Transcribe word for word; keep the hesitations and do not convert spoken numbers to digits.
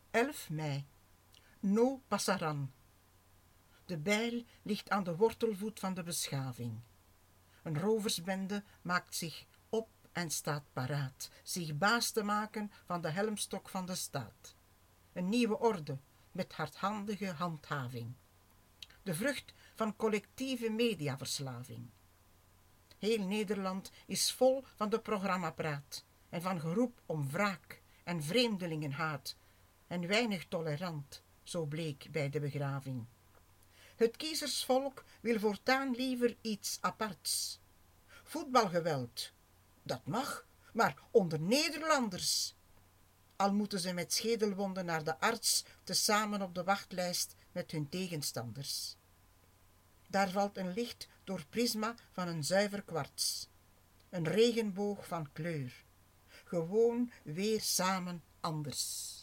elf mei. No Passaran. De bijl ligt aan de wortelvoet van de beschaving. Een roversbende maakt zich op en staat paraat, zich baas te maken van de helmstok van de staat. Een nieuwe orde met hardhandige handhaving. De vrucht van collectieve mediaverslaving. Heel Nederland is vol van de programmapraat en van geroep om wraak en vreemdelingenhaat en weinig tolerant, zo bleek bij de begraving. Het kiezersvolk wil voortaan liever iets aparts. Voetbalgeweld, dat mag, maar onder Nederlanders. Al moeten ze met schedelwonden naar de arts, tezamen op de wachtlijst met hun tegenstanders. Daar valt een licht door prisma van een zuiver kwarts. Een regenboog van kleur. Gewoon weer samen anders.